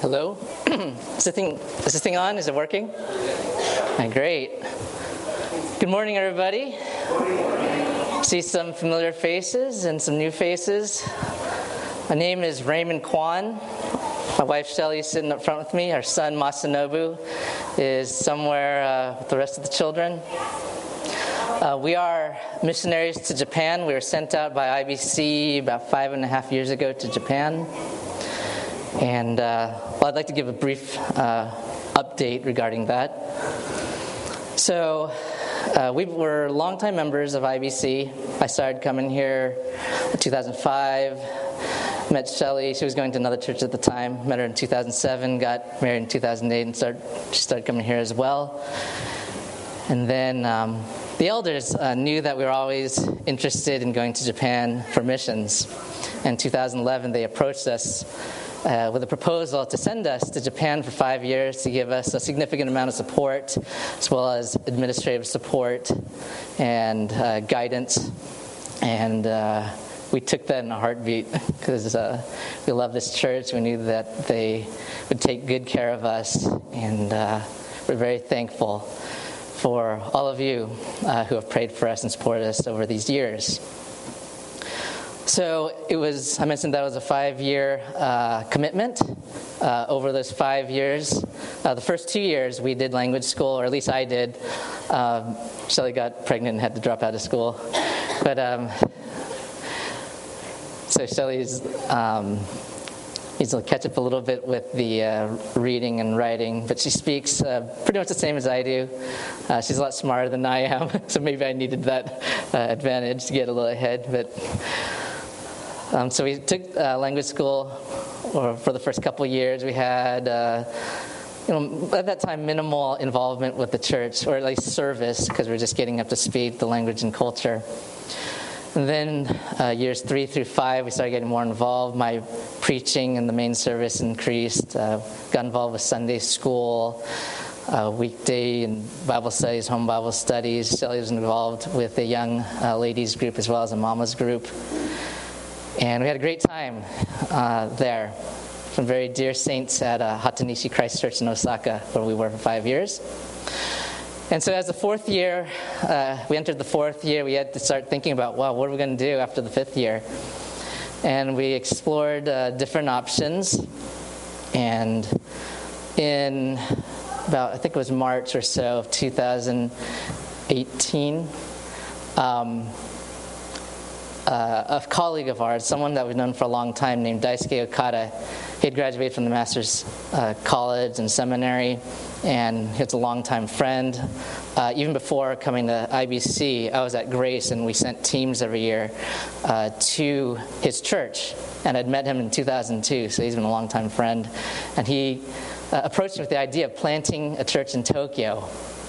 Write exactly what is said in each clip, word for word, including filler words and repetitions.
Hello? is, this thing, is this thing on? Is it working? Ah, great. Good morning, everybody. See some familiar faces and some new faces. My name is Raymond Kwan. My wife Shelly is sitting up front with me. Our son Masanobu is somewhere uh, with the rest of the children. Uh, we are missionaries to Japan. We were sent out by I B C about five and a half years ago to Japan. And uh, well, I'd like to give a brief uh, update regarding that. So uh, we were longtime members of I B C. I started coming here in two thousand five. Met Shelly. She was going to another church at the time. Met her in two thousand seven. Got married in two thousand eight, and started, she started coming here as well. And then um, the elders uh, knew that we were always interested in going to Japan for missions. In two thousand eleven, they approached us Uh, with a proposal to send us to Japan for five years to give us a significant amount of support, as well as administrative support and uh, guidance. And uh, we took that in a heartbeat because uh, we love this church. We knew that they would take good care of us, and uh, we're very thankful for all of you uh, who have prayed for us and supported us over these years. So it was, I mentioned that was a five-year uh, commitment. Uh, over those five years, uh, the first two years we did language school, or at least I did. Um, Shelly got pregnant and had to drop out of school. But um, so Shelly's um, needs to catch up a little bit with the uh, reading and writing, but she speaks uh, pretty much the same as I do. Uh, she's a lot smarter than I am, so maybe I needed that uh, advantage to get a little ahead. But Um, so we took uh, language school, or for the first couple of years. We had, uh, you know, at that time, minimal involvement with the church, or at least service, because we were just getting up to speed with the language and culture. And then uh, years three through five, we started getting more involved. My preaching in the main service increased. Uh, got involved with Sunday school, uh, weekday and Bible studies, home Bible studies. Shelly was involved with a young uh, ladies group as well as a mama's group. And we had a great time uh, there. Some very dear saints at uh, Hatanishi Christ Church in Osaka, where we were for five years. And so as the fourth year, uh, we entered the fourth year, we had to start thinking about, wow, what are we going to do after the fifth year? And we explored uh, different options. And in about, I think it was March or so of two thousand eighteen, um, Uh, a colleague of ours, someone that we've known for a long time, named Daisuke Okada. He had graduated from the Master's uh, College and Seminary, and he was a longtime friend. Uh, even before coming to I B C, I was at Grace, and we sent teams every year uh, to his church. And I'd met him in two thousand two, so he's been a longtime friend. And he uh, approached me with the idea of planting a church in Tokyo.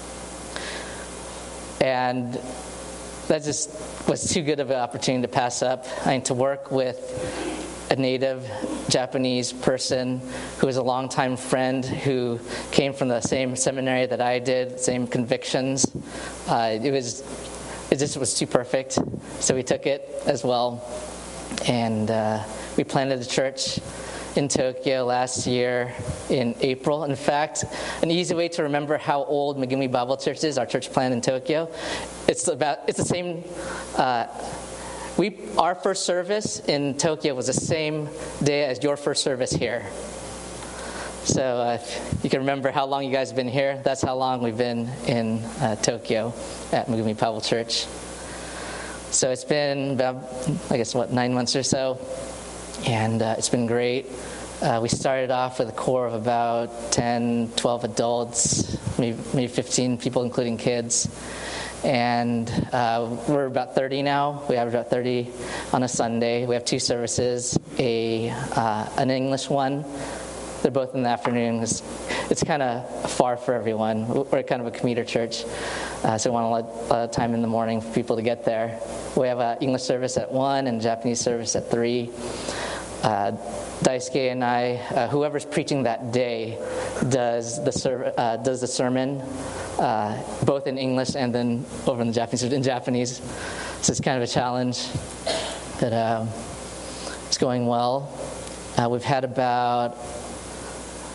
And that just was too good of an opportunity to pass up. I mean, to work with a native Japanese person who was a longtime friend who came from the same seminary that I did, same convictions. Uh, it was, it just was too perfect. So we took it as well, and uh, we planted a church in Tokyo last year in April. In fact, an easy way to remember how old Megumi Bible Church is, our church plant in Tokyo, it's about it's the same. Uh, we our first service in Tokyo was the same day as your first service here. So uh, if you can remember how long you guys have been here, that's how long we've been in uh, Tokyo at Megumi Bible Church. So it's been about, I guess, what, nine months or so. And uh, it's been great. Uh, we started off with a core of about ten, twelve adults, maybe, maybe fifteen people, including kids. And uh, we're about thirty now. We average about thirty on a Sunday. We have two services, a uh, an English one. They're both in the afternoon. It's, it's kind of far for everyone. We're kind of a commuter church, uh, so we want a lot, a lot of time in the morning for people to get there. We have an English service at one and a Japanese service at three. Uh, Daisuke and I, uh, whoever's preaching that day, does the ser- uh, does the sermon, uh, both in English and then over in the Japanese in Japanese. So it's kind of a challenge, but uh, it's going well. Uh, we've had about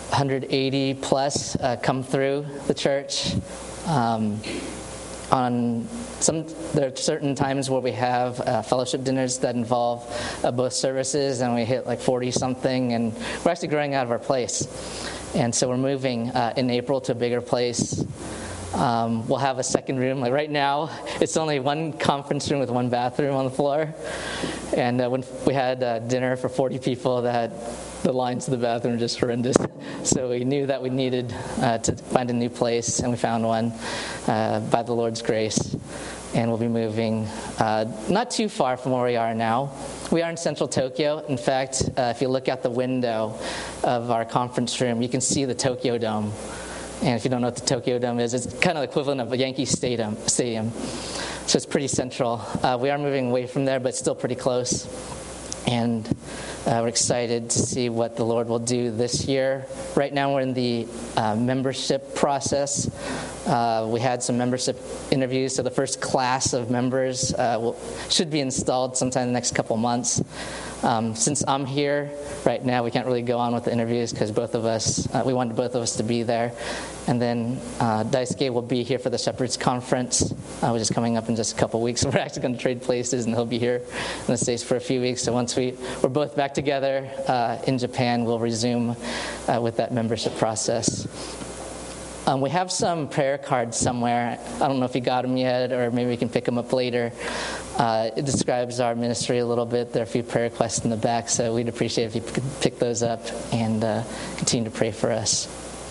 one hundred eighty plus uh, come through the church. Um, on some, there are certain times where we have uh, fellowship dinners that involve uh, both services, and we hit like forty something, and we're actually growing out of our place. And so we're moving uh, in April to a bigger place. Um, we'll have a second room. Like right now, it's only one conference room with one bathroom on the floor. And uh, when we had uh, dinner for forty people, that the lines to the bathroom were just horrendous. So we knew that we needed uh, to find a new place, and we found one uh, by the Lord's grace. And we'll be moving uh, not too far from where we are now. We are in central Tokyo. In fact, uh, if you look out the window of our conference room, you can see the Tokyo Dome. And if you don't know what the Tokyo Dome is, it's kind of the equivalent of a Yankee Stadium. stadium. So it's pretty central. Uh, we are moving away from there, but still pretty close. And uh, we're excited to see what the Lord will do this year. Right now we're in the uh, membership process. Uh, we had some membership interviews, so the first class of members uh, will, should be installed sometime in the next couple months. Um, since I'm here right now, we can't really go on with the interviews because both of us, uh, we wanted both of us to be there. And then uh, Daisuke will be here for the Shepherds Conference, uh, which is coming up in just a couple weeks. So we're actually going to trade places, and he'll be here in the States for a few weeks. So once we, we're both back together uh, in Japan, we'll resume uh, with that membership process. Um, we have some prayer cards somewhere. I don't know if you got them yet, or maybe we can pick them up later. Uh, it describes our ministry a little bit. There are a few prayer requests in the back, so we'd appreciate if you could pick those up and uh, continue to pray for us.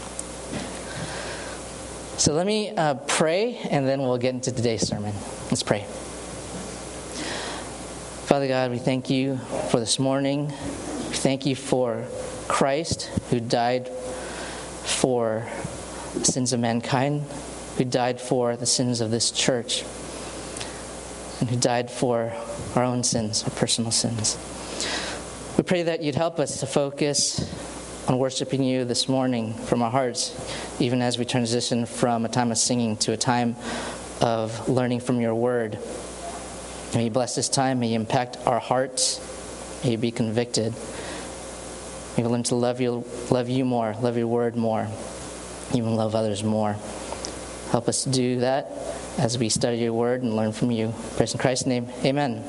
So let me uh, pray, and then we'll get into today's sermon. Let's pray. Father God, we thank you for this morning. We thank you for Christ, who died for the sins of mankind, who died for the sins of this church, and who died for our own sins, our personal sins. We pray that you'd help us to focus on worshiping you this morning from our hearts, even as we transition from a time of singing to a time of learning from your word. May you bless this time. May you impact our hearts. May you be convicted. May we learn to love you, love you more, love your word more, even love others more. Help us to do that as we study your word and learn from you. Praise in Christ's name. Amen.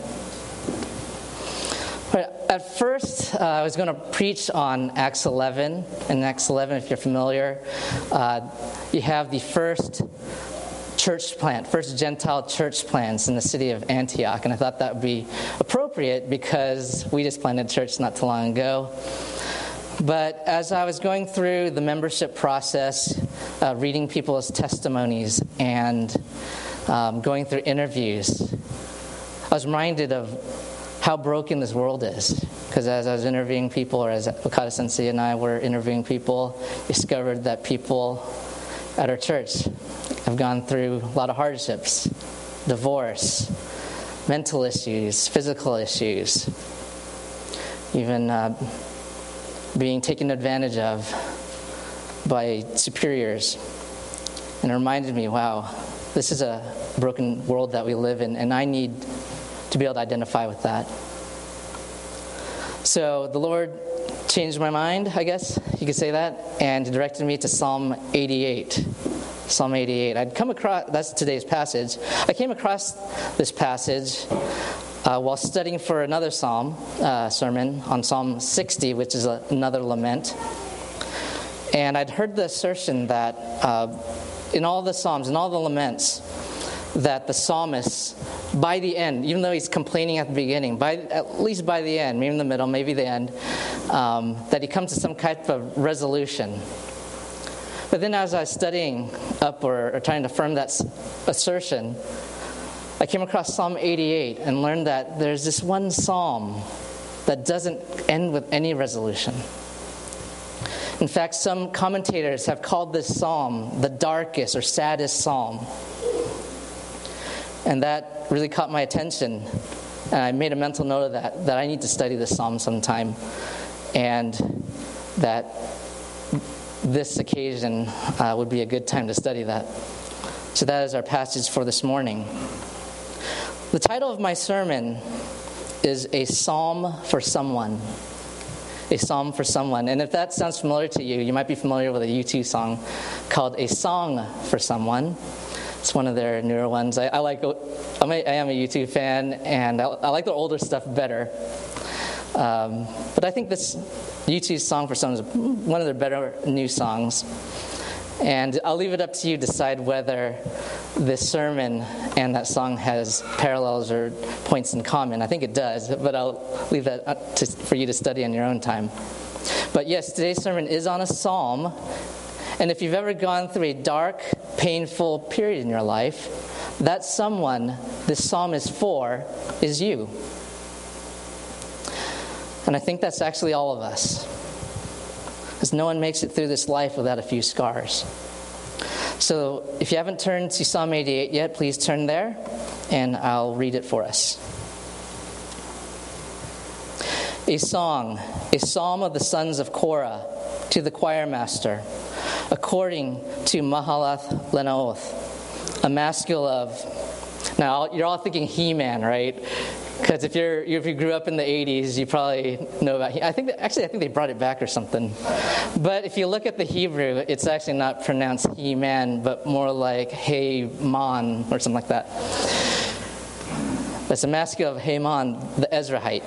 All right, at first, uh, I was going to preach on Acts eleven. In Acts eleven, if you're familiar, uh, you have the first church plant, first Gentile church plants in the city of Antioch. And I thought that would be appropriate because we just planted a church not too long ago. But as I was going through the membership process, uh, reading people's testimonies and um, going through interviews, I was reminded of how broken this world is. Because as I was interviewing people, or as Okada Sensei and I were interviewing people, discovered that people at our church have gone through a lot of hardships, divorce, mental issues, physical issues, even uh, being taken advantage of by superiors. And it reminded me, wow, this is a broken world that we live in, and I need to be able to identify with that. So the Lord changed my mind, I guess you could say that, and directed me to Psalm eighty-eight. Psalm eighty-eight. I'd come across, that's today's passage. I came across this passage uh, while studying for another psalm uh, sermon on Psalm sixty, which is a, another lament. And I'd heard the assertion that uh, in all the psalms, in all the laments, that the psalmist, by the end, even though he's complaining at the beginning, by at least by the end, maybe in the middle, maybe the end, um, that he comes to some type of resolution. But then as I was studying up or, or trying to affirm that assertion, I came across Psalm eighty-eight and learned that there's this one psalm that doesn't end with any resolution. In fact, some commentators have called this psalm the darkest or saddest psalm. And that really caught my attention. And I made a mental note of that, that I need to study this psalm sometime. And that this occasion uh, would be a good time to study that. So that is our passage for this morning. The title of my sermon is A Psalm for Someone. A Psalm for Someone. And if that sounds familiar to you, you might be familiar with a U two song called A Song for Someone. It's one of their newer ones. I, I like. I'm a, I am a U two fan, and I, I like their older stuff better. Um, but I think this U two song for Someone is one of their better new songs. And I'll leave it up to you to decide whether this sermon and that song has parallels or points in common. I think it does, but I'll leave that up to, for you to study on your own time. But yes, today's sermon is on a psalm. And if you've ever gone through a dark, painful period in your life, that someone this psalm is for is you. And I think that's actually all of us. Because no one makes it through this life without a few scars. So if you haven't turned to Psalm eighty-eight yet, please turn there, and I'll read it for us. A song, a psalm of the sons of Korah, to the choir master, according to Mahalath Lenaoth, a maskil of... Now, you're all thinking He-Man, right? Because if you're if you grew up in the eighties, you probably know about. He- I think that, actually I think they brought it back or something. But if you look at the Hebrew, it's actually not pronounced He-Man, but more like Hey-Man or something like that. It's a maskil of Heman, the Ezrahite.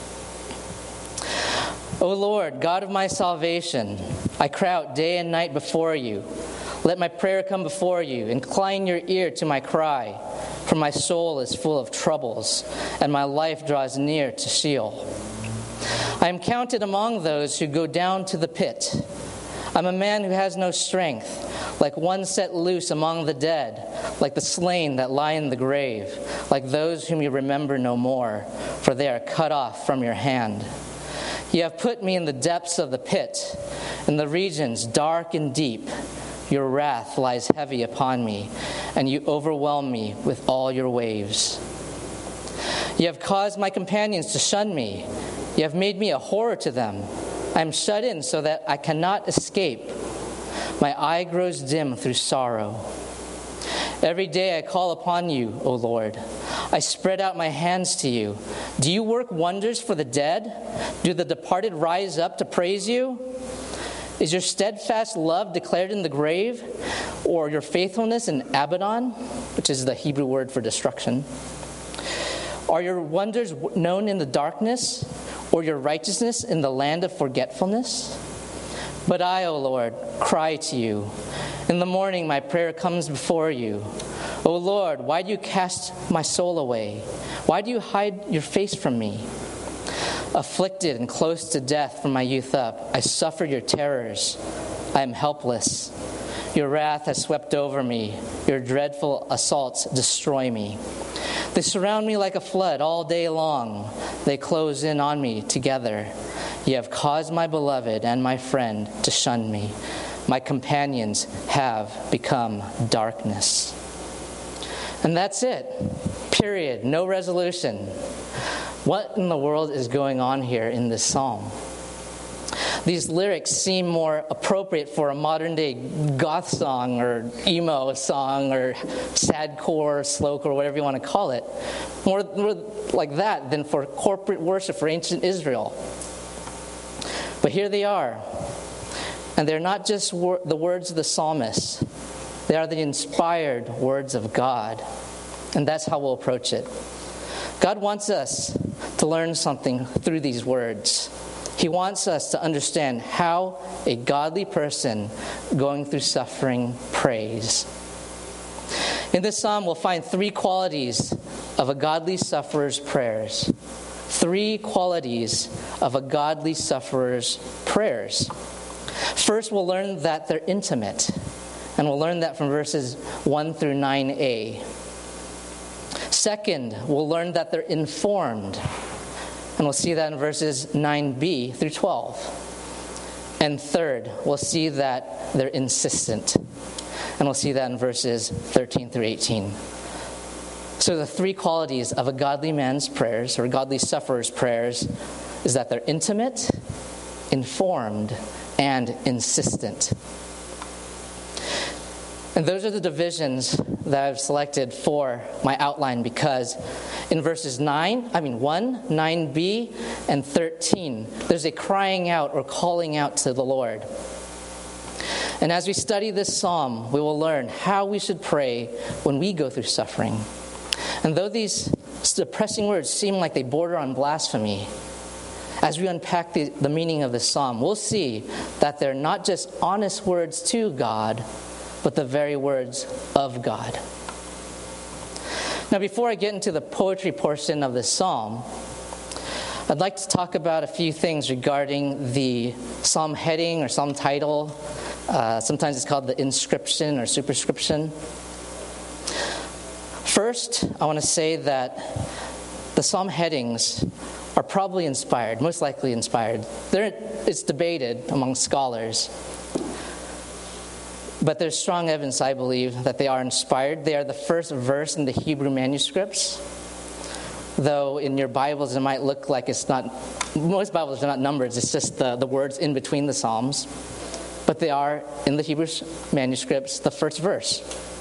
O Lord, God of my salvation, I cry out day and night before you. Let my prayer come before you. Incline your ear to my cry. For my soul is full of troubles, and my life draws near to Sheol. I am counted among those who go down to the pit. I'm a man who has no strength, like one set loose among the dead, like the slain that lie in the grave, like those whom you remember no more, for they are cut off from your hand. You have put me in the depths of the pit, in the regions dark and deep. Your wrath lies heavy upon me, and you overwhelm me with all your waves. You have caused my companions to shun me. You have made me a horror to them. I am shut in so that I cannot escape. My eye grows dim through sorrow. Every day I call upon you, O Lord. I spread out my hands to you. Do you work wonders for the dead? Do the departed rise up to praise you? Is your steadfast love declared in the grave, or your faithfulness in Abaddon, which is the Hebrew word for destruction? Are your wonders known in the darkness, or your righteousness in the land of forgetfulness? But I, O Lord, cry to you. In the morning my prayer comes before you. O Lord, why do you cast my soul away? Why do you hide your face from me? Afflicted and close to death from my youth up, I suffer your terrors. I am helpless. Your wrath has swept over me. Your dreadful assaults destroy me. They surround me like a flood all day long. They close in on me together. You have caused my beloved and my friend to shun me. My companions have become darkness. And that's it. Period. No resolution. What in the world is going on here in this psalm? These lyrics seem more appropriate for a modern-day goth song or emo song or sadcore, slowcore, whatever you want to call it. More, more like that than for corporate worship for ancient Israel. But here they are. And they're not just wor- the words of the psalmist. They are the inspired words of God. And that's how we'll approach it. God wants us to learn something through these words. He wants us to understand how a godly person going through suffering prays. In this psalm, we'll find three qualities of a godly sufferer's prayers. Three qualities of a godly sufferer's prayers. First, we'll learn that they're intimate. And we'll learn that from verses one through nine a. Second, we'll learn that they're informed. And we'll see that in verses nine b through twelve. And third, we'll see that they're insistent. And we'll see that in verses thirteen through eighteen. So the three qualities of a godly man's prayers, or a godly sufferer's prayers, is that they're intimate, informed, and insistent. And those are the divisions that I've selected for my outline because in verses nine, I mean one, nine b, and thirteen, there's a crying out or calling out to the Lord. And as we study this psalm, we will learn how we should pray when we go through suffering. And though these depressing words seem like they border on blasphemy, as we unpack the, the meaning of this psalm, we'll see that they're not just honest words to God, but the very words of God. Now, before I get into the poetry portion of this psalm, I'd like to talk about a few things regarding the psalm heading or psalm title. Uh, sometimes it's called the inscription or superscription. First, I want to say that the psalm headings are probably inspired, most likely inspired. They're, it's debated among scholars. But there's strong evidence, I believe, that they are inspired. They are the first verse in the Hebrew manuscripts. Though in your Bibles it might look like it's not, most Bibles are not numbers, it's just the, the words in between the Psalms. But they are, in the Hebrew manuscripts, the first verse.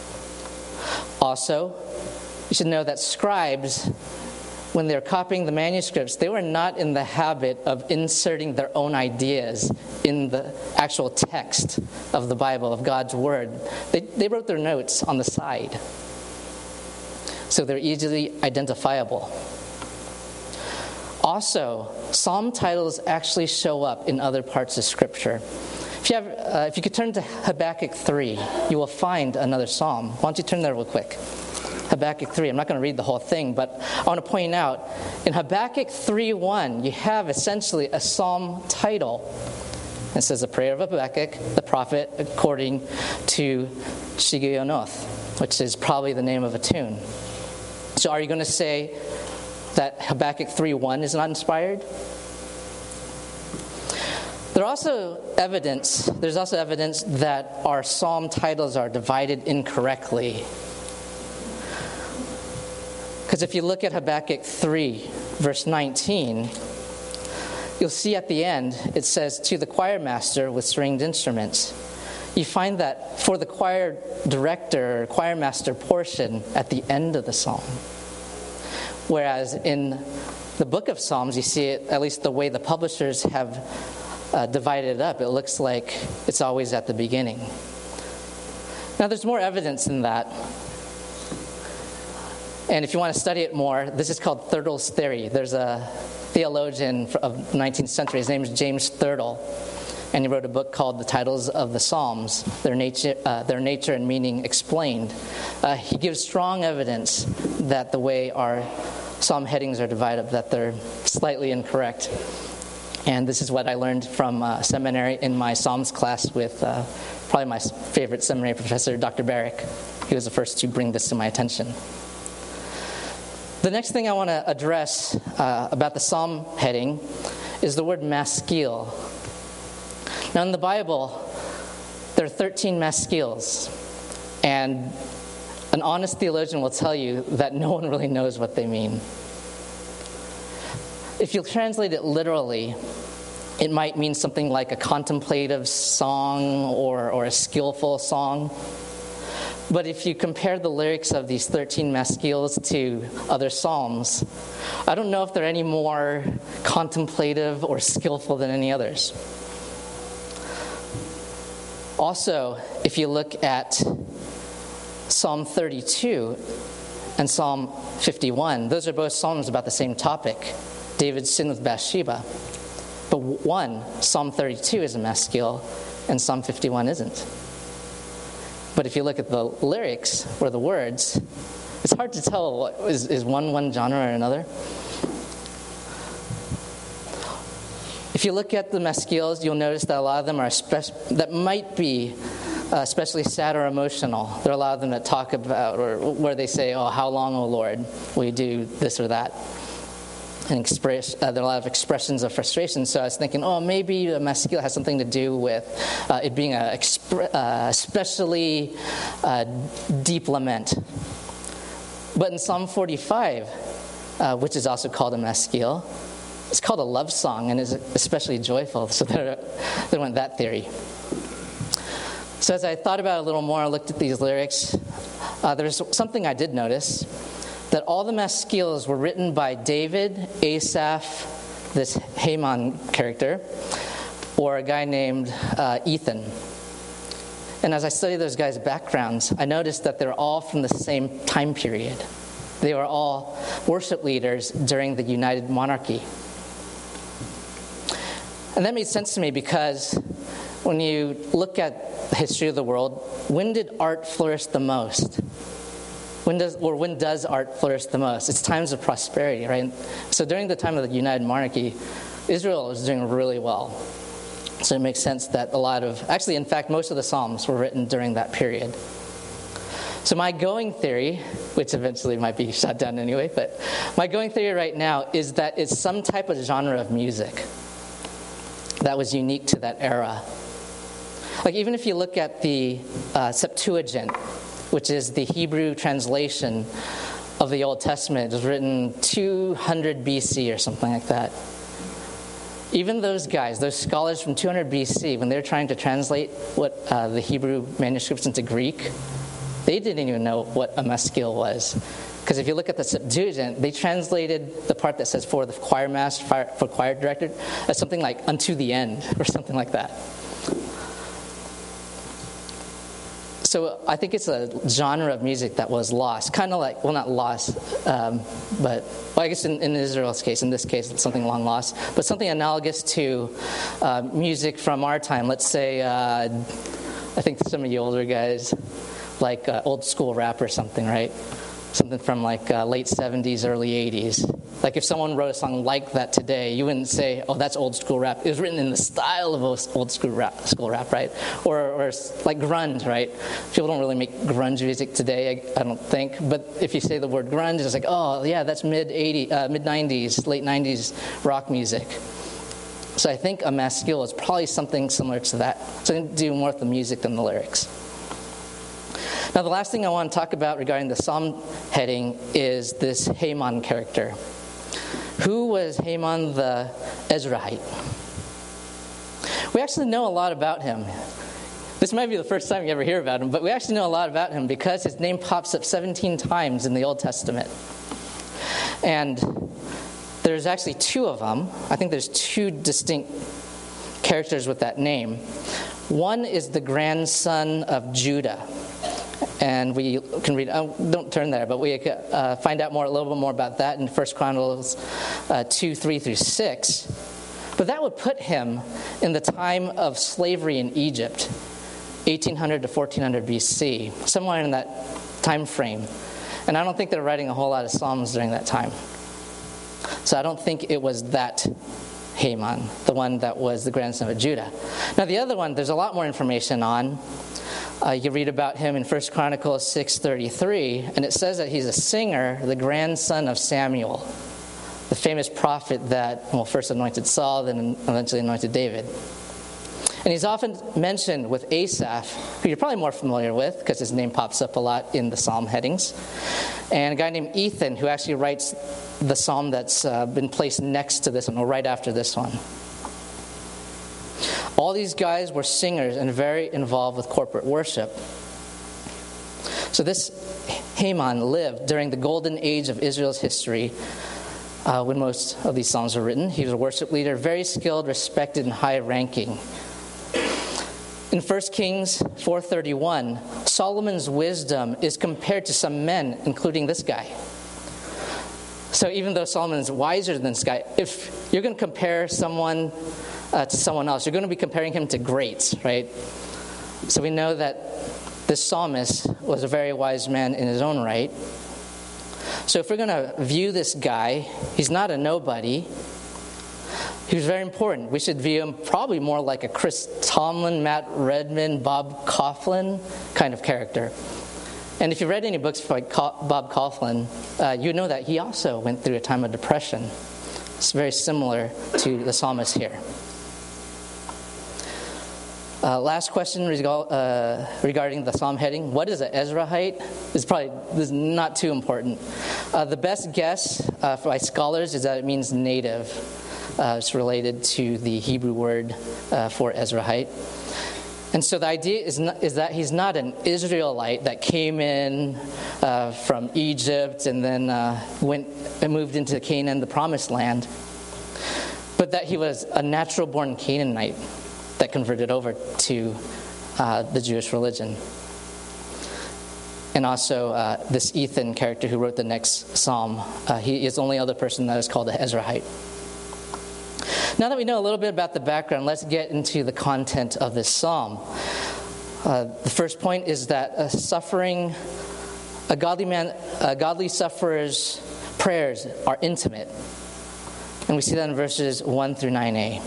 Also, you should know that scribes, when they're copying the manuscripts, they were not in the habit of inserting their own ideas in the actual text of the Bible, of God's Word. They, they wrote their notes on the side, so they're easily identifiable. Also, psalm titles actually show up in other parts of Scripture. If you, have, uh, if you could turn to Habakkuk three, you will find another psalm. Why don't you turn there real quick? Habakkuk three. I'm not going to read the whole thing, but I want to point out, in Habakkuk three one, you have essentially a psalm title. It says, a prayer of Habakkuk, the prophet, according to Shigionoth, which is probably the name of a tune. So are you going to say that Habakkuk three one is not inspired? There also evidence, there's also evidence that our psalm titles are divided incorrectly. Because if you look at Habakkuk three, verse nineteen, you'll see at the end, it says, to the choir master with stringed instruments. You find that for the choir director or choir master portion at the end of the psalm. Whereas in the book of Psalms, you see it, at least the way the publishers have uh, divided it up, it looks like it's always at the beginning. Now there's more evidence than that. And if you want to study it more, this is called Thurtle's theory. There's a theologian of the nineteenth century. His name is James Thurtle. And he wrote a book called The Titles of the Psalms, Their Nature, uh, Their Nature and Meaning Explained. Uh, he gives strong evidence that the way our psalm headings are divided, that they're slightly incorrect. And this is what I learned from uh, seminary in my Psalms class with uh, probably my favorite seminary professor, Doctor Barrick. He was the first to bring this to my attention. The next thing I want to address uh, about the psalm heading is the word maskil. Now in the Bible, there are thirteen maskils, and an honest theologian will tell you that no one really knows what they mean. If you translate it literally, it might mean something like a contemplative song or, or a skillful song. But if you compare the lyrics of these thirteen maskils to other psalms, I don't know if they're any more contemplative or skillful than any others. Also, if you look at Psalm thirty-two and Psalm fifty-one, those are both psalms about the same topic, David's sin with Bathsheba. But one, Psalm thirty-two, is a maskil, and Psalm fifty-one isn't. But if you look at the lyrics or the words, it's hard to tell, what, is, is one one genre or another? If you look at the maskils, you'll notice that a lot of them are spe- that might be uh, especially sad or emotional. There are a lot of them that talk about, or where they say, oh, how long, O Lord, will you do this or that? And express, uh, there are a lot of expressions of frustration. So I was thinking, oh, maybe a maskil has something to do with uh, it being a expre- uh, especially uh, deep lament. But in Psalm forty-five, uh, which is also called a maskil, it's called a love song and is especially joyful. So there, there went that theory. So as I thought about it a little more, I looked at these lyrics, uh, there's something I did notice, that all the maskils were written by David, Asaph, this Heman character, or a guy named uh, Ethan. And as I studied those guys' backgrounds, I noticed that they're all from the same time period. They were all worship leaders during the United Monarchy. And that made sense to me because when you look at the history of the world, when did art flourish the most? When does, or when does art flourish the most? It's times of prosperity, right? So during the time of the United Monarchy, Israel was doing really well. So it makes sense that a lot of, actually, in fact, most of the Psalms were written during that period. So my going theory, which eventually might be shut down anyway, but my going theory right now is that it's some type of genre of music that was unique to that era. Like even if you look at the uh, Septuagint, which is the Hebrew translation of the Old Testament. It was written two hundred B C or something like that. Even those guys, those scholars from two hundred B C, when they were trying to translate what uh, the Hebrew manuscripts into Greek, they didn't even know what a maskil was. Because if you look at the Septuagint, they translated the part that says for the choir master, for choir director, as something like unto the end, or something like that. So I think it's a genre of music that was lost, kind of like, well, not lost, um, but well, I guess in, in Israel's case, in this case, it's something long lost, but something analogous to uh, music from our time. Let's say, uh, I think some of you older guys like uh, old school rap or something, right? Something from like uh, late seventies, early eighties. Like if someone wrote a song like that today, you wouldn't say, oh, that's old school rap. It was written in the style of old school rap, school rap, right? Or, or like grunge, right? People don't really make grunge music today, I, I don't think. But if you say the word grunge, it's like, oh, yeah, that's mid eighties, uh, mid nineties, late nineties rock music. So I think a maskil is probably something similar to that. Something to do more with the music than the lyrics. Now, the last thing I want to talk about regarding the psalm heading is this Heman character. Who was Heman the Ezrahite? We actually know a lot about him. This might be the first time you ever hear about him, but we actually know a lot about him because his name pops up seventeen times in the Old Testament. And there's actually two of them. I think there's two distinct characters with that name. One is the grandson of Judah. And we can read, oh, don't turn there, but we uh, find out more, a little bit more about that in First Chronicles uh, two, three through six. But that would put him in the time of slavery in Egypt, eighteen hundred to fourteen hundred B C, somewhere in that time frame. And I don't think they're writing a whole lot of Psalms during that time. So I don't think it was that Heman, the one that was the grandson of Judah. Now the other one, there's a lot more information on. Uh, you read about him in First Chronicles six thirty-three, and it says that he's a singer, the grandson of Samuel, the famous prophet that, well, first anointed Saul, then eventually anointed David. And he's often mentioned with Asaph, who you're probably more familiar with, because his name pops up a lot in the psalm headings, and a guy named Ethan, who actually writes the psalm that's uh, been placed next to this one, or right after this one. All these guys were singers and very involved with corporate worship. So this Heman lived during the golden age of Israel's history, uh, when most of these psalms were written. He was a worship leader, very skilled, respected, and high-ranking. In First Kings four thirty-one, Solomon's wisdom is compared to some men, including this guy. So even though Solomon is wiser than this guy, if you're going to compare someone Uh, to someone else, you're going to be comparing him to greats, right? So we know that this psalmist was a very wise man in his own right. So if we're going to view this guy, he's not a nobody. He was very important. We should view him probably more like a Chris Tomlin, Matt Redman, Bob Kauflin kind of character. And if you've read any books by Bob Kauflin, uh, you know that he also went through a time of depression. It's very similar to the psalmist here. Uh, last question reg- uh, regarding the psalm heading. What is an Ezrahite? This is probably this is not too important. Uh, the best guess uh, by scholars is that it means native. Uh, it's related to the Hebrew word uh, for Ezrahite. And so the idea is, not, is that he's not an Israelite that came in uh, from Egypt and then uh, went and moved into Canaan, the promised land, but that he was a natural-born Canaanite that converted over to uh, the Jewish religion. And also uh, this Ethan character who wrote the next psalm, uh, he is the only other person that is called a Ezrahite. Now that we know a little bit about the background, let's get into the content of this psalm. Uh, the first point is that a suffering, a godly man, a godly sufferer's prayers are intimate. And we see that in verses one through nine a.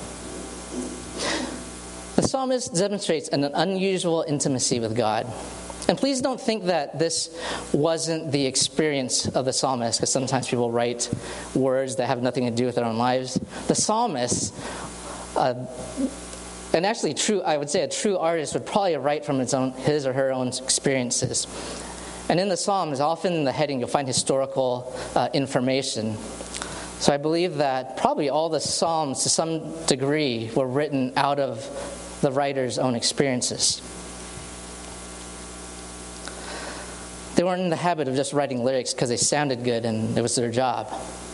The psalmist demonstrates an unusual intimacy with God. And please don't think that this wasn't the experience of the psalmist, because sometimes people write words that have nothing to do with their own lives. The psalmist, uh, and actually true, I would say a true artist would probably write from his own, his or her own experiences. And in the Psalms, often in the heading, you'll find historical uh, information. So I believe that probably all the Psalms, to some degree, were written out of the writer's own experiences. They weren't in the habit of just writing lyrics because they sounded good and it was their job.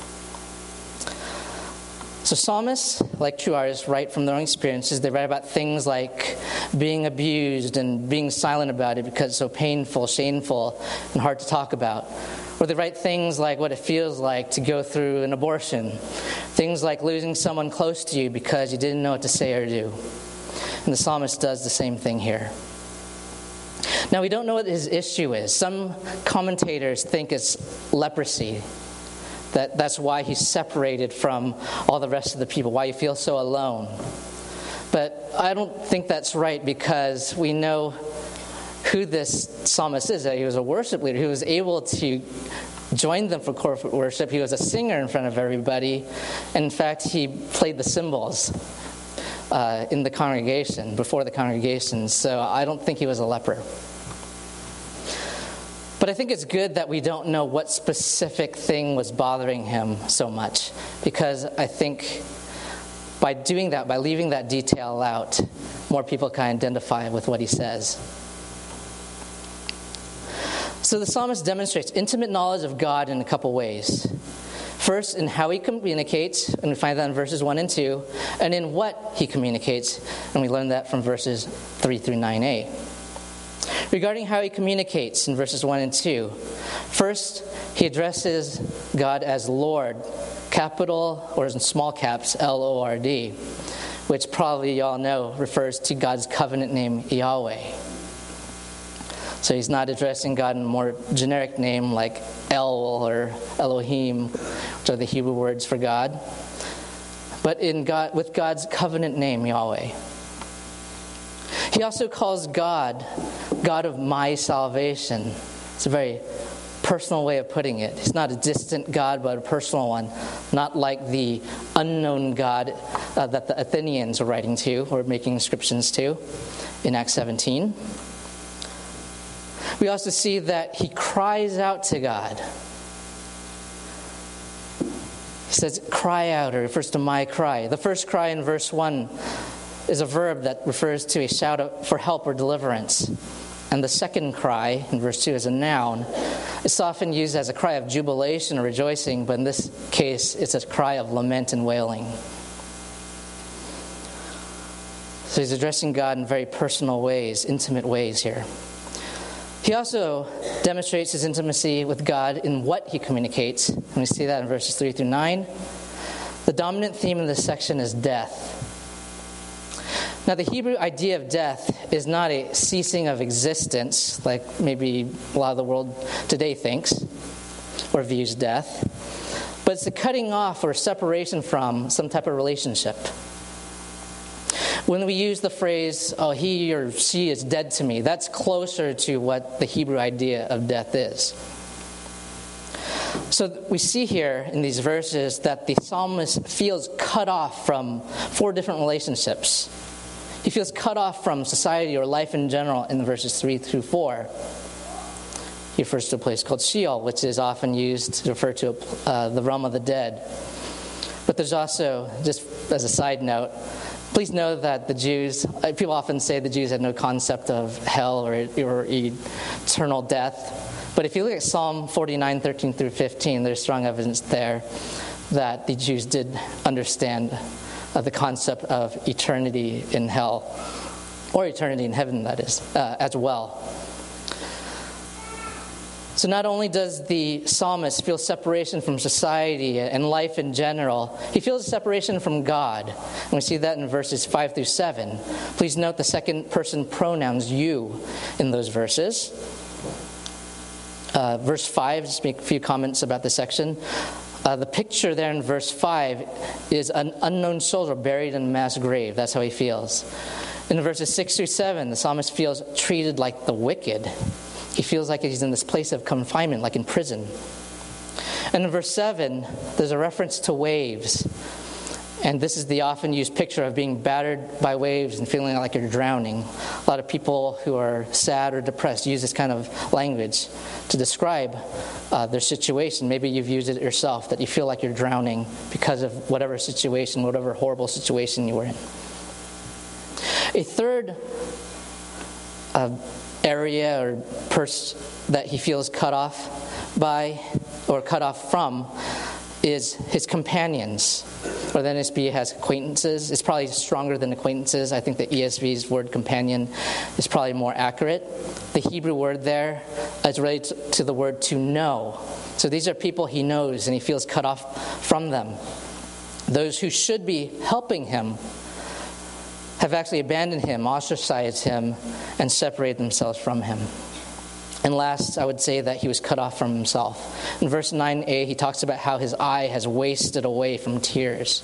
So psalmists, like true artists, write from their own experiences. They write about things like being abused and being silent about it because it's so painful, shameful, and hard to talk about. Or they write things like what it feels like to go through an abortion. Things like losing someone close to you because you didn't know what to say or do. And the psalmist does the same thing here. Now, we don't know what his issue is. Some commentators think it's leprosy. That that's why he's separated from all the rest of the people, why he feels so alone. But I don't think that's right, because we know who this psalmist is. That he was a worship leader. He was able to join them for corporate worship. He was a singer in front of everybody. In fact, he played the cymbals uh, in the congregation, before the congregation. So I don't think he was a leper. But I think it's good that we don't know what specific thing was bothering him so much, because I think by doing that, by leaving that detail out, more people can identify with what he says. So the psalmist demonstrates intimate knowledge of God in a couple ways. First, in how he communicates, and we find that in verses one and two, and in what he communicates, and we learn that from verses three through nine a. Regarding how he communicates in verses one and two, first, he addresses God as Lord, capital, or in small caps, L O R D, which probably you all know refers to God's covenant name, Yahweh. So he's not addressing God in a more generic name like El or Elohim, which are the Hebrew words for God, but in God, with God's covenant name, Yahweh. He also calls God, God of my salvation. It's a very personal way of putting it. It's not a distant God, but a personal one. Not like the unknown God uh, that the Athenians were writing to, or making inscriptions to, in Acts seventeen. We also see that he cries out to God. He says, cry out, or refers to my cry. The first cry in verse one is a verb that refers to a shout for help or deliverance. And the second cry, in verse two, is a noun. It's often used as a cry of jubilation or rejoicing, but in this case, it's a cry of lament and wailing. So he's addressing God in very personal ways, intimate ways here. He also demonstrates his intimacy with God in what he communicates. And we see that in verses three through nine. The dominant theme in this section is death. Now, the Hebrew idea of death is not a ceasing of existence, like maybe a lot of the world today thinks or views death, but it's a cutting off or separation from some type of relationship. When we use the phrase, oh, he or she is dead to me, that's closer to what the Hebrew idea of death is. So we see here in these verses that the psalmist feels cut off from four different relationships. He feels cut off from society or life in general in the verses three through four. He refers to a place called Sheol, which is often used to refer to uh, the realm of the dead. But there's also, just as a side note, Please know that the Jews, people often say the Jews had no concept of hell or, or eternal death. But if you look at Psalm forty-nine, thirteen through fifteen, there's strong evidence there that the Jews did understand uh, the concept of eternity in hell, or eternity in heaven, that is, uh, as well. So not only does the psalmist feel separation from society and life in general, he feels a separation from God. And we see that in verses five through seven. Please note the second person pronouns you in those verses. Uh, verse five, just make a few comments about this section. Uh, the picture there in verse five is an unknown soldier buried in a mass grave. That's how he feels. In verses six through seven, the psalmist feels treated like the wicked. He feels like he's in this place of confinement, like in prison. And in verse seven, there's a reference to waves. And this is the often used picture of being battered by waves and feeling like you're drowning. A lot of people who are sad or depressed use this kind of language to describe uh, their situation. Maybe you've used it yourself, that you feel like you're drowning because of whatever situation, whatever horrible situation you were in. A third uh, area or person that he feels cut off by or cut off from is his companions. Or the N S B has acquaintances. It's probably stronger than acquaintances. I think the E S V's word companion is probably more accurate. The Hebrew word there is related to the word to know. So these are people he knows and he feels cut off from them. Those who should be helping him have actually abandoned him, ostracized him, and separated themselves from him. And last, I would say that he was cut off from himself. In verse nine a, he talks about how his eye has wasted away from tears.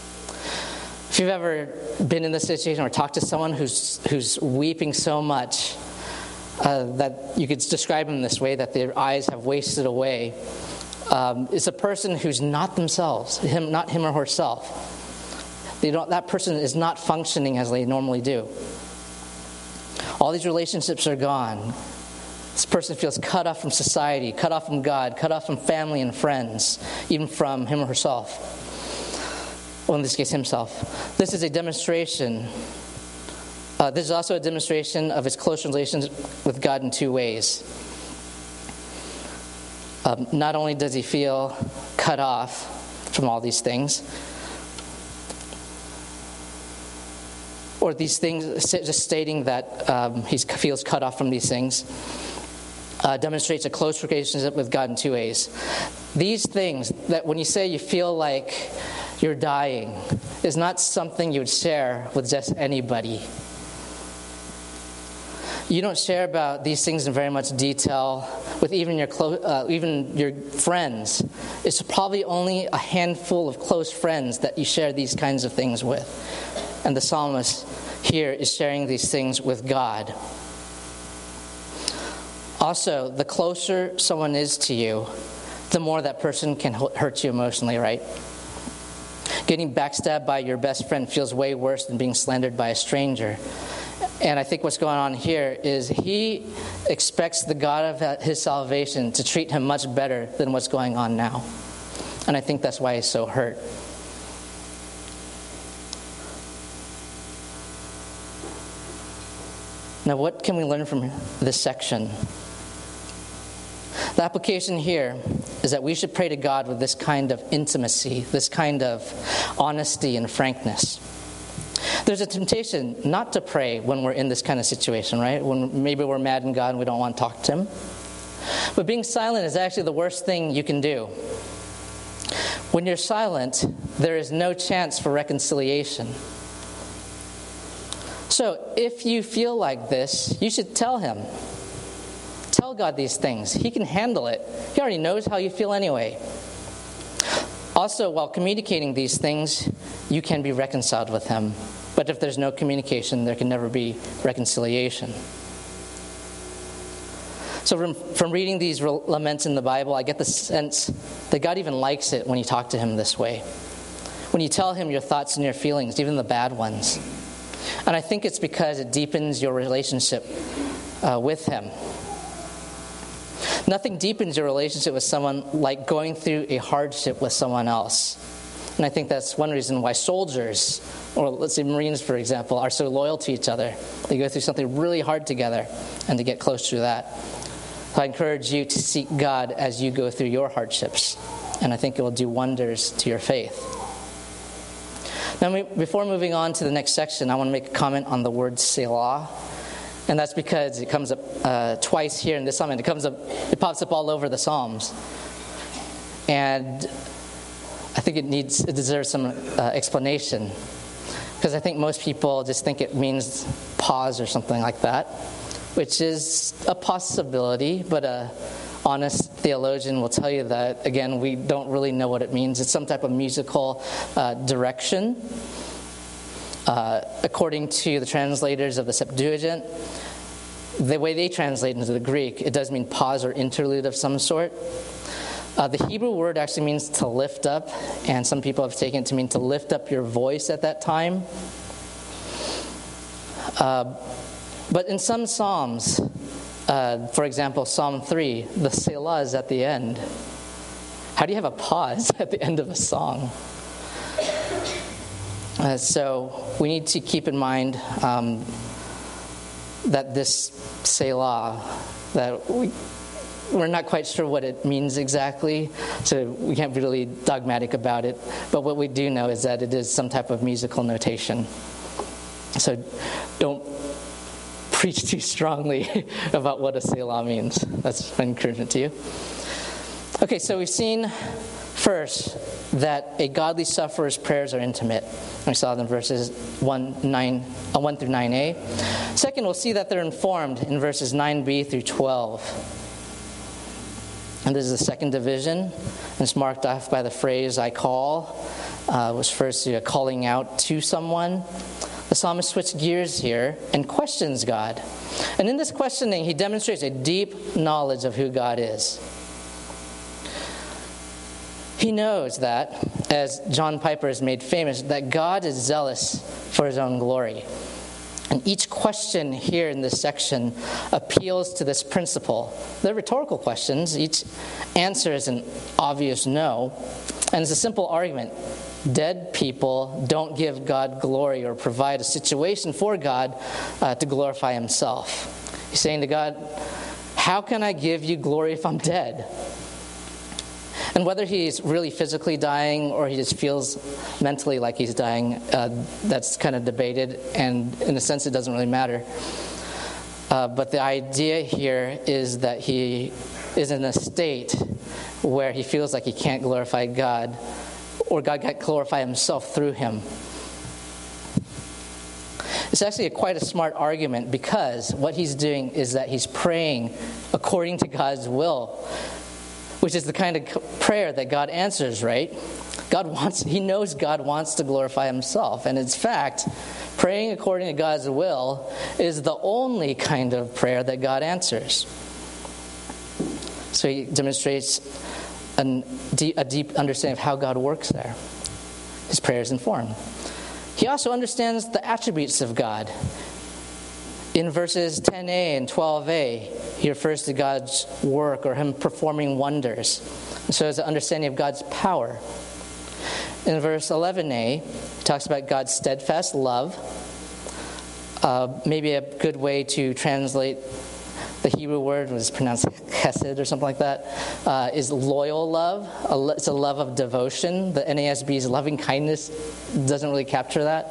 If you've ever been in this situation or talked to someone who's who's weeping so much uh, that you could describe them this way, that their eyes have wasted away, um, it's a person who's not themselves, him, not him or herself. They don't, that person is not functioning as they normally do. All these relationships are gone. This person feels cut off from society, cut off from God, cut off from family and friends, even from him or herself. Well, in this case, himself. This is a demonstration. Uh, this is also a demonstration of his close relations with God in two ways. Um, not only does he feel cut off from all these things, or these things, just stating that um, he feels cut off from these things, uh, demonstrates a close relationship with God in two ways. These things, that when you say you feel like you're dying, is not something you would share with just anybody. You don't share about these things in very much detail with even your clo- uh, even your friends. It's probably only a handful of close friends that you share these kinds of things with. And the psalmist here is sharing these things with God. Also, the closer someone is to you, the more that person can hurt you emotionally, right? Getting backstabbed by your best friend feels way worse than being slandered by a stranger. And I think what's going on here is he expects the God of his salvation to treat him much better than what's going on now. And I think that's why he's so hurt. Now, what can we learn from this section? The application here is that we should pray to God with this kind of intimacy, this kind of honesty and frankness. There's a temptation not to pray when we're in this kind of situation, right? When maybe we're mad at God and we don't want to talk to Him. But being silent is actually the worst thing you can do. When you're silent, there is no chance for reconciliation. So if you feel like this, you should tell Him. Tell God these things. He can handle it. He already knows how you feel anyway. Also, while communicating these things, you can be reconciled with Him. But if there's no communication, there can never be reconciliation. So from, from reading these laments in the Bible, I get the sense that God even likes it when you talk to Him this way. When you tell Him your thoughts and your feelings, even the bad ones. And I think it's because it deepens your relationship uh, with Him. Nothing deepens your relationship with someone like going through a hardship with someone else. And I think that's one reason why soldiers, or let's say Marines, for example, are so loyal to each other. They go through something really hard together, and to get close through that. So I encourage you to seek God as you go through your hardships, and I think it will do wonders to your faith. Now, before moving on to the next section, I want to make a comment on the word Selah. And that's because it comes up uh, twice here in this psalm, and it comes up, it pops up all over the Psalms. And I think it needs, it deserves some uh, explanation, because I think most people just think it means pause or something like that, which is a possibility, but a honest theologian will tell you that, again, we don't really know what it means. It's some type of musical uh, direction. Uh, according to the translators of the Septuagint, the way they translate into the Greek, it does mean pause or interlude of some sort. Uh, the Hebrew word actually means to lift up, and some people have taken it to mean to lift up your voice at that time. Uh, but in some psalms, uh, for example, Psalm three, the Selah is at the end. How do you have a pause at the end of a song? Uh, so we need to keep in mind um, that this Selah, that we, we're not quite sure what it means exactly, so we can't be really dogmatic about it. But what we do know is that it is some type of musical notation. So don't preach too strongly about what a Selah means. That's my encouragement to you. Okay, so we've seen first that a godly sufferer's prayers are intimate. We saw them in verses one, nine, uh, one through nine a. Second, we'll see that they're informed in verses nine b through twelve. And this is the second division. And it's marked off by the phrase, I call. Uh, was first uh, calling out to someone. The psalmist switched gears here and questions God. And in this questioning, he demonstrates a deep knowledge of who God is. He knows that, as John Piper has made famous, that God is zealous for his own glory. And each question here in this section appeals to this principle. They're rhetorical questions. Each answer is an obvious no. And it's a simple argument. Dead people don't give God glory or provide a situation for God uh, to glorify himself. He's saying to God, how can I give you glory if I'm dead? And whether he's really physically dying or he just feels mentally like he's dying, uh, that's kind of debated, and in a sense it doesn't really matter. Uh, but the idea here is that he is in a state where he feels like he can't glorify God, or God can't glorify himself through him. It's actually a quite a smart argument, because what he's doing is that he's praying according to God's will, which is the kind of prayer that God answers, right? God wants, he knows God wants to glorify himself. And in fact, praying according to God's will is the only kind of prayer that God answers. So he demonstrates an, a deep understanding of how God works there. His prayer is informed. He also understands the attributes of God. In verses ten a and twelve a, he refers to God's work or him performing wonders. So it's an understanding of God's power. In verse eleven a, he talks about God's steadfast love. Uh, maybe a good way to translate the Hebrew word, was pronounced chesed or something like that, uh, is loyal love. It's a love of devotion. The N A S B's loving kindness doesn't really capture that.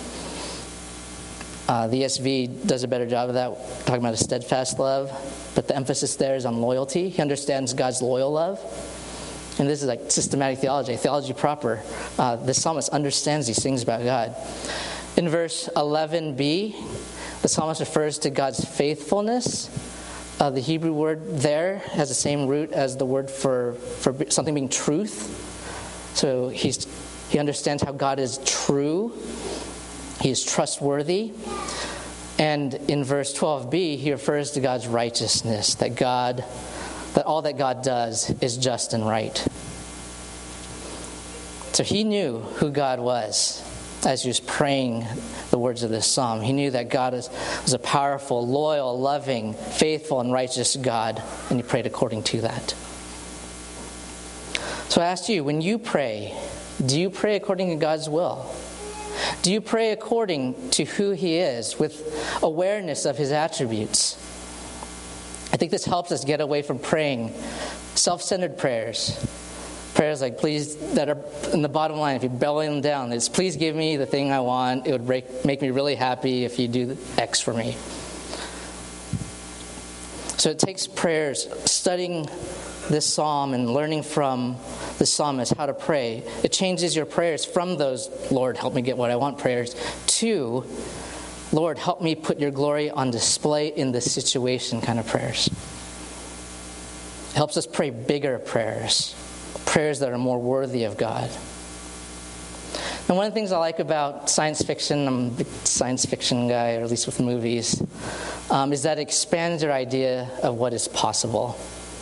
Uh, the E S V does a better job of that, talking about a steadfast love. But the emphasis there is on loyalty. He understands God's loyal love. And this is like systematic theology, theology proper. Uh, the psalmist understands these things about God. In verse eleven b, the psalmist refers to God's faithfulness. Uh, the Hebrew word there has the same root as the word for, for something being truth. So he's he understands how God is true. He is trustworthy. And in verse twelve b, he refers to God's righteousness, that God, that all that God does is just and right. So he knew who God was as he was praying the words of this psalm. He knew that God is, was a powerful, loyal, loving, faithful, and righteous God, and he prayed according to that. So I asked you, when you pray, Do you pray according to God's will? Do you pray according to who He is, with awareness of His attributes? I think this helps us get away from praying self-centered prayers. Prayers like, please, that are in the bottom line, if you belly them down, it's please give me the thing I want. It would break, make me really happy if you do X for me. So it takes prayers, studying this psalm and learning from the psalmist how to pray. It changes your prayers from those, Lord, help me get what I want prayers, to, Lord, help me put your glory on display in this situation kind of prayers. It helps us pray bigger prayers, prayers that are more worthy of God. And one of the things I like about science fiction, I'm a big science fiction guy, or at least with movies, um, is that it expands your idea of what is possible.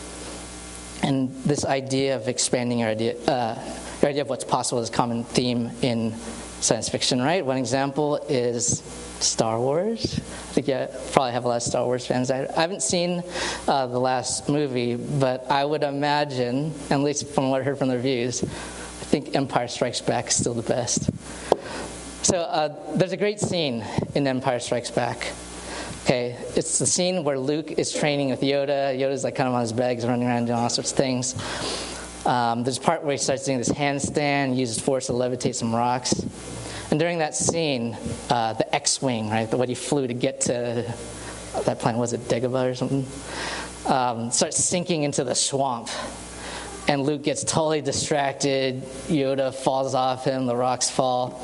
And this idea of expanding your idea, uh, your idea of what's possible is a common theme in science fiction, right? One example is Star Wars. I think you probably have a lot of Star Wars fans. I, I haven't seen uh, the last movie, but I would imagine, at least from what I heard from the reviews, I think Empire Strikes Back is still the best. So uh, there's a great scene in Empire Strikes Back. Okay, it's the scene where Luke is training with Yoda. Yoda's like kind of on his bags, running around doing all sorts of things. Um, there's a part where he starts doing this handstand, uses force to levitate some rocks. And during that scene, uh, the X-Wing, right, the what he flew to get to that planet, was it Dagobah or something? Um, starts sinking into the swamp. And Luke gets totally distracted. Yoda falls off him, the rocks fall.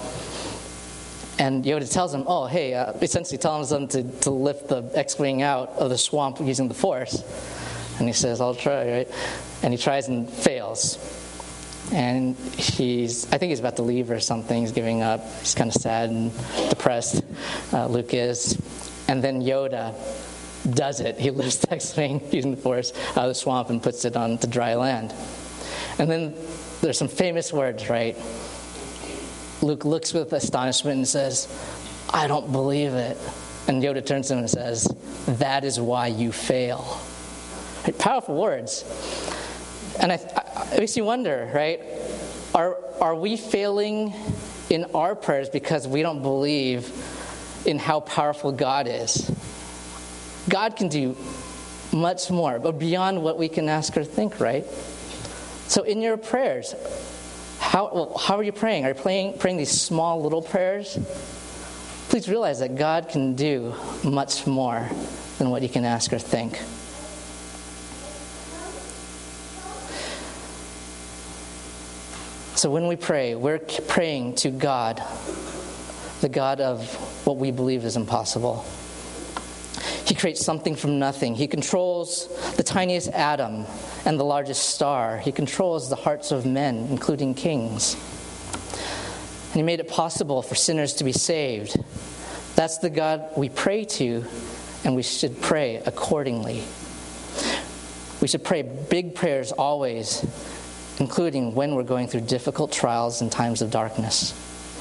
And Yoda tells him, oh, hey, uh, essentially tells him to, to lift the X-Wing out of the swamp using the Force. And he says, I'll try, right? And he tries and fails. And he's, I think he's about to leave or something. He's giving up. He's kind of sad and depressed, uh, Luke is. And then Yoda does it. He lifts the X-Wing using the Force out of the swamp and puts it on to dry land. And then there's some famous words, right? Luke looks with astonishment and says, I don't believe it. And Yoda turns to him and says, that is why you fail. Right? Powerful words. And I, I, it makes you wonder, right? Are, are we failing in our prayers because we don't believe in how powerful God is? God can do much more, but beyond what we can ask or think, right? So in your prayers, How, well, how are you praying? Are you praying, praying these small little prayers? Please realize that God can do much more than what you can ask or think. So when we pray, we're praying to God, the God of what we believe is impossible. He creates something from nothing. He controls the tiniest atom and the largest star. He controls the hearts of men, including kings. And He made it possible for sinners to be saved. That's the God we pray to, and we should pray accordingly. We should pray big prayers always, including when we're going through difficult trials and times of darkness.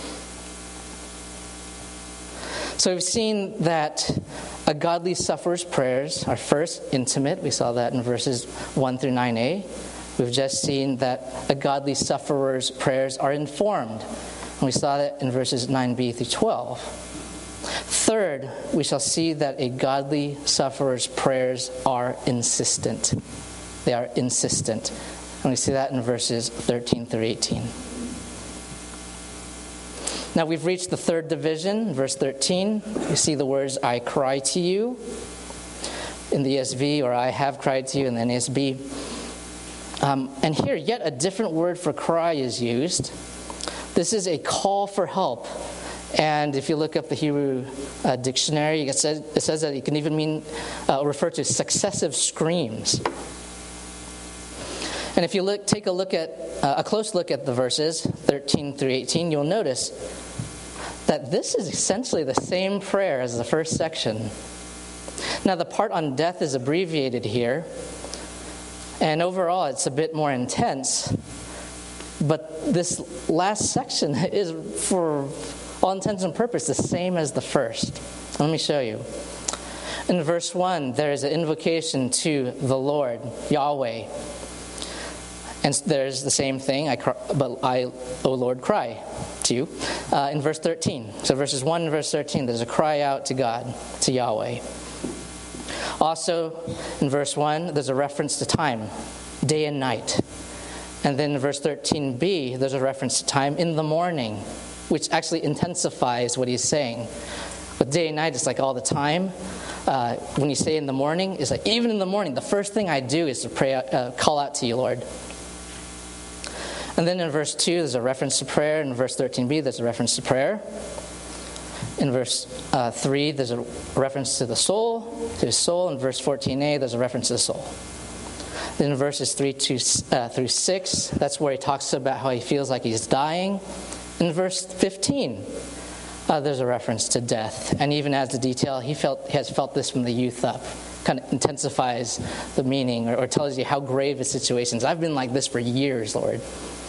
So we've seen that a godly sufferer's prayers are first intimate. We saw that in verses one through nine a. We've just seen that a godly sufferer's prayers are informed. And we saw that in verses nine b through twelve. Third, we shall see that a godly sufferer's prayers are insistent. They are insistent. And we see that in verses thirteen through eighteen. Now we've reached the third division, verse thirteen. You see the words, I cry to you, in the E S V, or I have cried to you in the N A S B. Um, and here, yet a different word for cry is used. This is a call for help. And if you look up the Hebrew uh, dictionary, it says, it says that it can even mean, uh, refer to successive screams. And if you look, take a look at uh, a close look at the verses thirteen through eighteen, you'll notice that this is essentially the same prayer as the first section. Now, the part on death is abbreviated here, and overall it's a bit more intense. But this last section is, for all intents and purposes, the same as the first. Let me show you. In verse one, there is an invocation to the Lord, Yahweh. And there's the same thing, I cry, but I, O Lord, cry to you, uh, in verse thirteen. So verses one and verse thirteen, there's a cry out to God, to Yahweh. Also, in verse one, there's a reference to time, day and night. And then in verse thirteen b, there's a reference to time in the morning, which actually intensifies what he's saying. With day and night, it's like all the time. Uh, when you say in the morning, it's like even in the morning, the first thing I do is to pray, uh, call out to you, Lord. And then in verse two, there's a reference to prayer. In verse thirteen b, there's a reference to prayer. In verse uh, three, there's a reference to the soul, to his soul. In verse fourteen a, there's a reference to the soul. Then in verses three to, uh, through six, that's where he talks about how he feels like he's dying. In verse fifteen, uh, there's a reference to death. And even as the detail, he felt he has felt this from the youth up. Kind of intensifies the meaning or, or tells you how grave his situation is. I've been like this for years, Lord.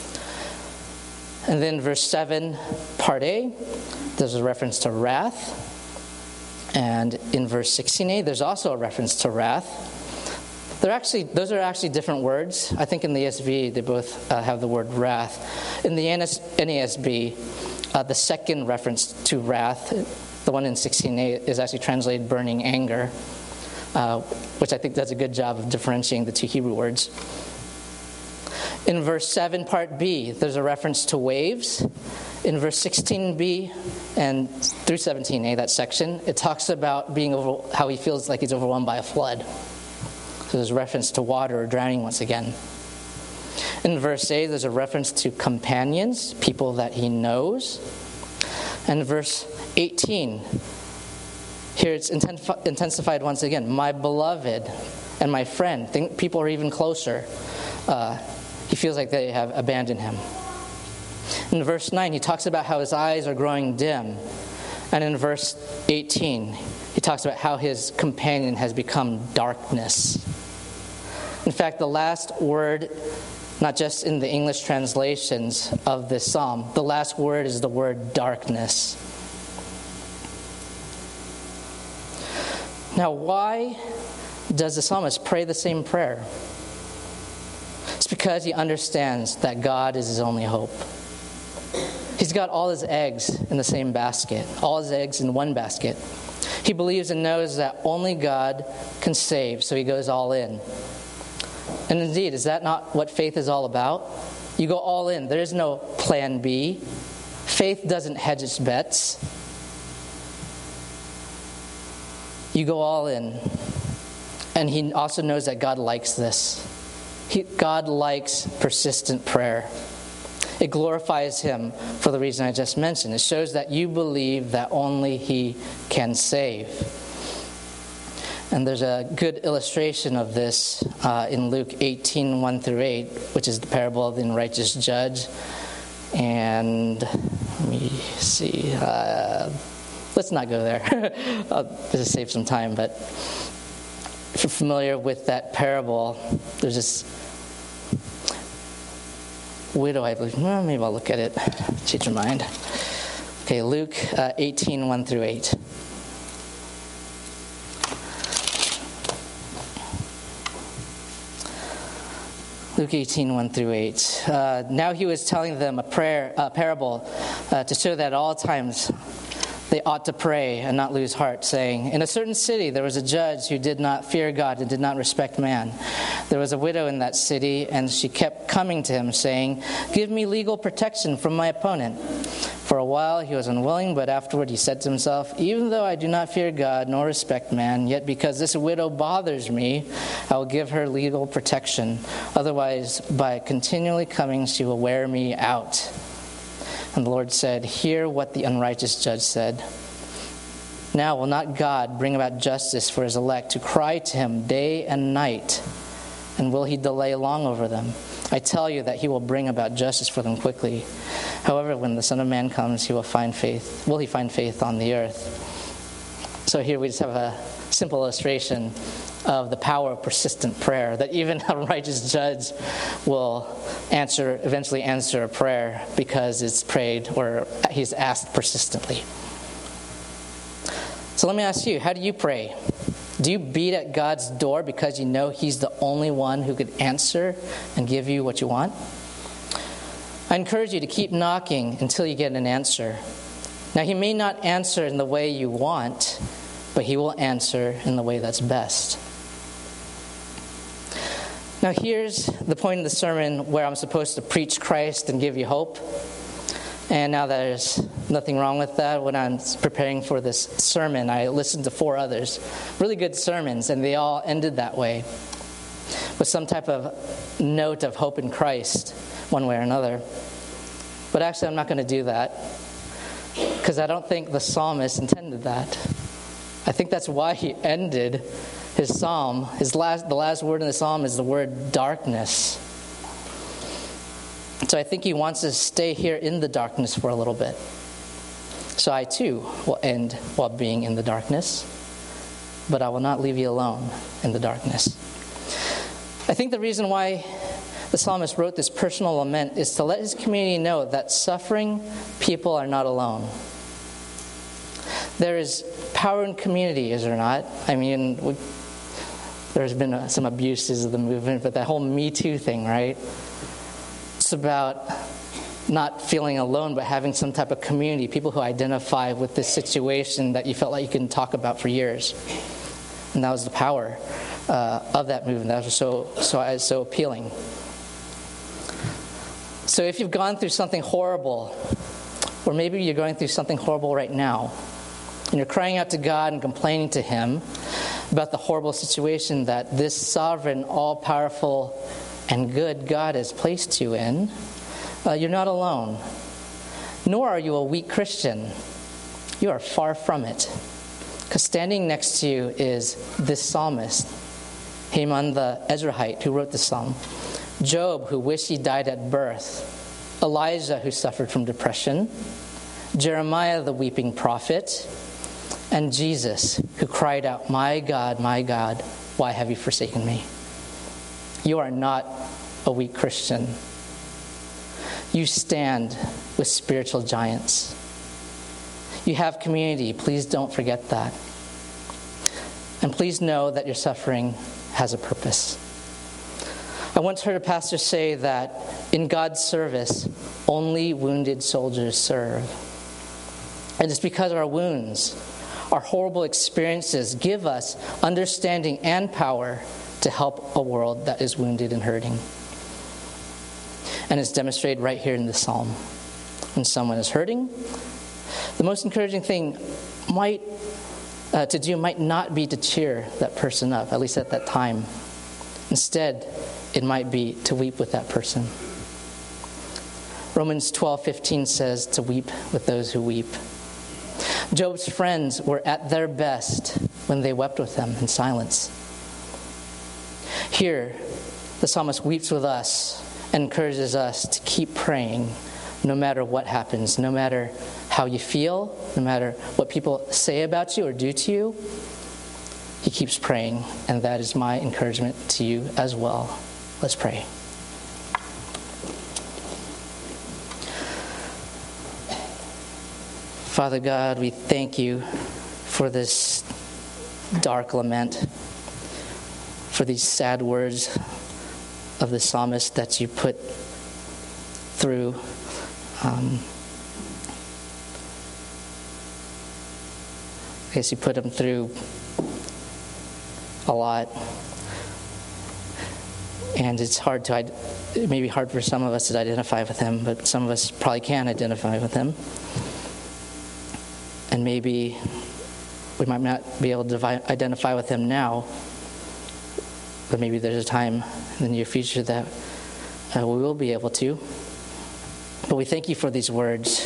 And then verse seven, part A, there's a reference to wrath. And in verse sixteen a, there's also a reference to wrath. They're actually, those are actually different words. I think in the E S V, they both uh, have the word wrath. In the N A S B, uh, the second reference to wrath, the one in sixteen a, is actually translated burning anger, uh, which I think does a good job of differentiating the two Hebrew words. In verse seven, part B, there's a reference to waves. In verse sixteen b and through seventeen a, that section, it talks about being over, how he feels like he's overwhelmed by a flood. So there's a reference to water or drowning once again. In verse eight, there's a reference to companions, people that he knows. And verse eighteen, here it's intensified once again. My beloved and my friend, think people are even closer. Uh, he feels like they have abandoned him. In verse nine, he talks about how his eyes are growing dim. And in verse eighteen, he talks about how his companion has become darkness. In fact, the last word, not just in the English translations of this psalm, the last word is the word darkness. Now, why does the psalmist pray the same prayer? It's because he understands that God is his only hope. He's got all his eggs in the same basket, all his eggs in one basket. He believes and knows that only God can save, so he goes all in. And indeed, is that not what faith is all about? You go all in. There is no plan B. Faith doesn't hedge its bets. You go all in. And he also knows that God likes this. He, God likes persistent prayer. It glorifies him for the reason I just mentioned. It shows that you believe that only he can save. And there's a good illustration of this uh, in Luke eighteen, one through eight, which is the parable of the unrighteous judge. And let me see. Uh, let's not go there. I'll just save some time. But if you're familiar with that parable, there's this widow, I believe. Well, maybe I'll look at it. Change your mind. Okay, Luke uh, eighteen, one through eight. Luke eighteen, one through eight. Uh, now he was telling them a prayer, a parable, uh, to show that at all times they ought to pray and not lose heart, saying, in a certain city there was a judge who did not fear God and did not respect man. There was a widow in that city, and she kept coming to him, saying, give me legal protection from my opponent. For a while he was unwilling, but afterward he said to himself, even though I do not fear God nor respect man, yet because this widow bothers me, I will give her legal protection. Otherwise, by continually coming, she will wear me out. And the Lord said, hear what the unrighteous judge said. Now will not God bring about justice for his elect, who cry to him day and night? And will he delay long over them? I tell you that he will bring about justice for them quickly. However, when the Son of Man comes, he will find faith. Will he find faith on the earth? So here we just have a simple illustration of the power of persistent prayer, that even a righteous judge will answer, eventually answer a prayer because it's prayed or he's asked persistently. So let me ask you, how do you pray? Do you beat at God's door because you know He's the only one who could answer and give you what you want? I encourage you to keep knocking until you get an answer. Now, He may not answer in the way you want, but He will answer in the way that's best. Now, here's the point of the sermon where I'm supposed to preach Christ and give you hope. And now there's nothing wrong with that. When I'm preparing for this sermon, I listened to four others, really good sermons, and they all ended that way, with some type of note of hope in Christ, one way or another. But actually, I'm not going to do that, because I don't think the psalmist intended that. I think that's why he ended his psalm. His last, the last word in the psalm is the word darkness. So I think he wants us to stay here in the darkness for a little bit. So I too will end while being in the darkness, but I will not leave you alone in the darkness. I think the reason why the psalmist wrote this personal lament is to let his community know that suffering people are not alone. There is power in community, is there not? I mean, we, there's been uh, some abuses of the movement, but that whole Me Too thing, right? It's about not feeling alone, but having some type of community, people who identify with this situation that you felt like you couldn't talk about for years. And that was the power uh, of that movement. That was so so so appealing. So if you've gone through something horrible, or maybe you're going through something horrible right now, and you're crying out to God and complaining to Him about the horrible situation that this sovereign, all-powerful, and good God has placed you in, uh, you're not alone. Nor are you a weak Christian. You are far from it. Because standing next to you is this psalmist, Heman the Ezrahite, who wrote the psalm, Job, who wished he died at birth, Elijah, who suffered from depression, Jeremiah, the weeping prophet, and Jesus, who cried out, "My God, my God, why have you forsaken me?" You are not a weak Christian. You stand with spiritual giants. You have community. Please don't forget that. And please know that your suffering has a purpose. I once heard a pastor say that in God's service, only wounded soldiers serve. And it's because our wounds, our horrible experiences, give us understanding and power to help a world that is wounded and hurting. And it's demonstrated right here in the psalm. When someone is hurting, the most encouraging thing might uh, to do might not be to cheer that person up, at least at that time. Instead, it might be to weep with that person. Romans twelve fifteen says to weep with those who weep. Job's friends were at their best when they wept with him in silence. Here, the psalmist weeps with us and encourages us to keep praying no matter what happens, no matter how you feel, no matter what people say about you or do to you. He keeps praying, and that is my encouragement to you as well. Let's pray. Father God, we thank you for this dark lament, for these sad words of the psalmist that you put through. Um, I guess you put them through a lot. And it's hard to, it may be hard for some of us to identify with him, but some of us probably can identify with him. And maybe we might not be able to identify with him now, but maybe there's a time in the near future that uh, we will be able to. But we thank you for these words.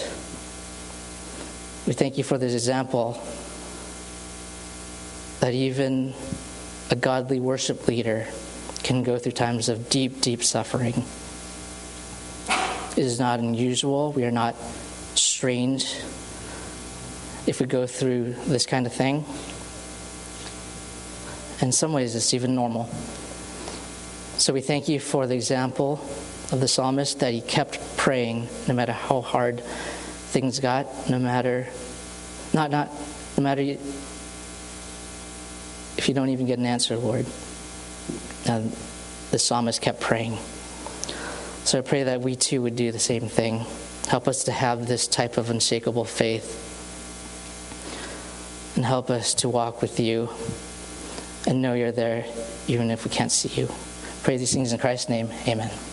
We thank you for this example that even a godly worship leader can go through times of deep, deep suffering. It is not unusual. We are not strange if we go through this kind of thing. In some ways, it's even normal. So we thank you for the example of the psalmist, that he kept praying no matter how hard things got, no matter, not, not, no matter if if you don't even get an answer, Lord? And the psalmist kept praying. So I pray that we too would do the same thing. Help us to have this type of unshakable faith. And help us to walk with you and know you're there even if we can't see you. Pray these things in Christ's name. Amen.